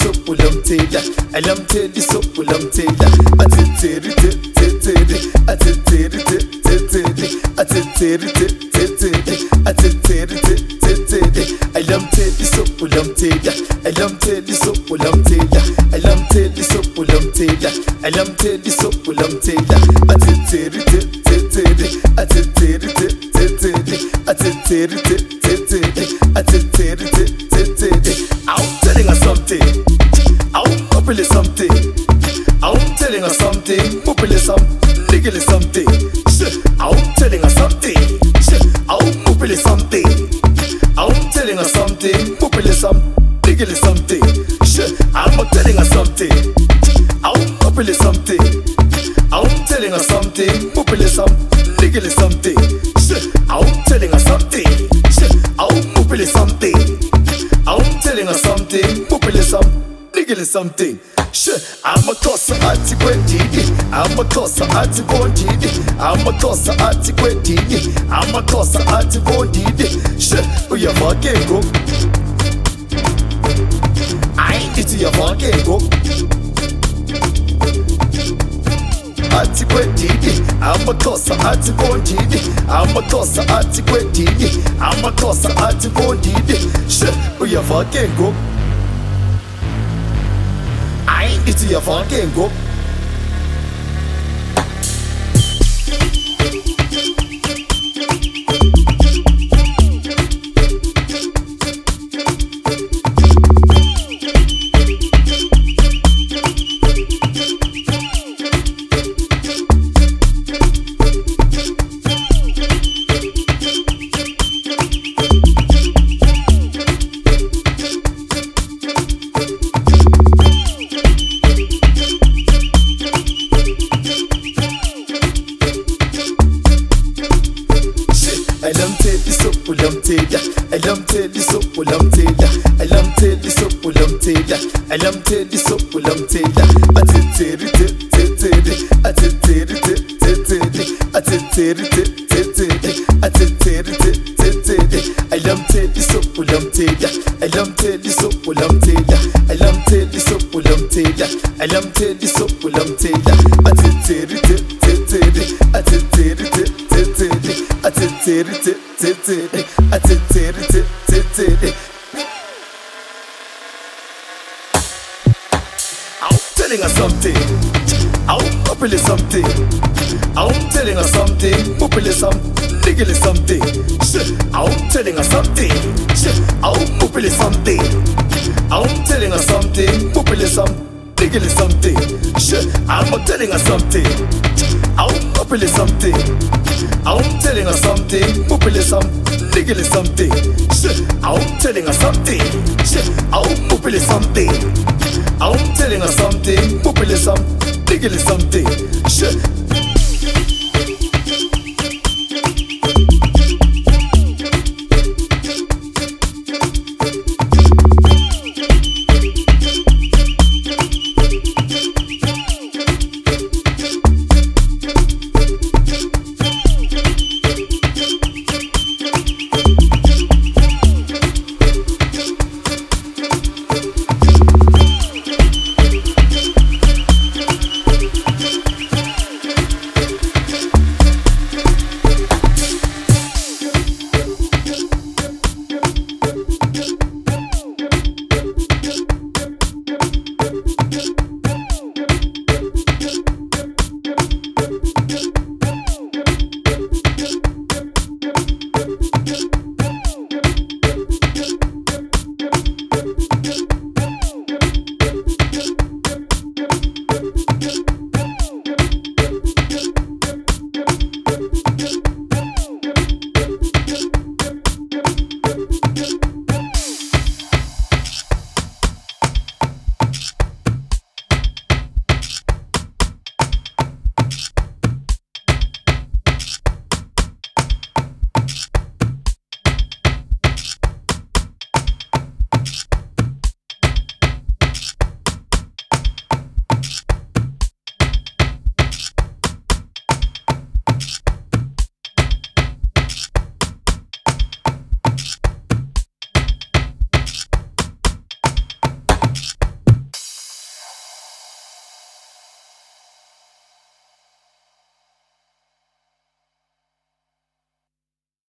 sopulamtela, alamteli sopulamtela, ateteri teteri, ateteri teteri, ateteri teteri, ateteri teteri, alamteli sopulamtela, alamteli sopulamtela, alamteli sopulamtela, alamteli sopulamtela, ateteri teteri, ateteri teteri, ateteri teteri, ateteri teteri. I'm telling her something. I'm popular something. I'm telling her something. Popular something. Nigga something. I'm telling her something. I'm popular something. I'm telling her something. Popular something. Nigga something. I'm telling her something. I'm popular something. I'm telling her something. Popular something. Nigga something. I'm telling her something. I'm popular something. I'm telling her something, popular something, nigga something. I'm a cosa ati kwendini, I'm a cosa ati bondini, I'm a cosa ati kwendini, I'm a cosa ati bondini. Uya vakengo, I need to ya vakengo. Ati kwendini, I'm a cosa ati bondini, I'm a cosa ati kwendini, I'm a cosa ati bondini. Uya vakengo, I need to ya vakengo. Alamteli sopulamtela, alamteli sopulamtela, alamteli sopulamtela, ateteri teteri, ateteri teteri, ateteri teteri, ateteri teteri, alamteli sopulamtela, alamteli sopulamtela, alamteli sopulamtela, alamteli sopulamtela, ateteri teteri, ateteri teteri, ateteri teteri, ateteri teteri. I'm telling her something. I'm popular something. I'm telling her something. Popular something. Nigga something. I'm telling her something. I'm popular something. I'm telling her something. Popular something. Nigga something. I'm telling her something. I'm popular something. I'm telling her something. Popular something. Nigga something. I'm telling her something. I'm popular something. I'm telling her something. Popular something. Nigga something.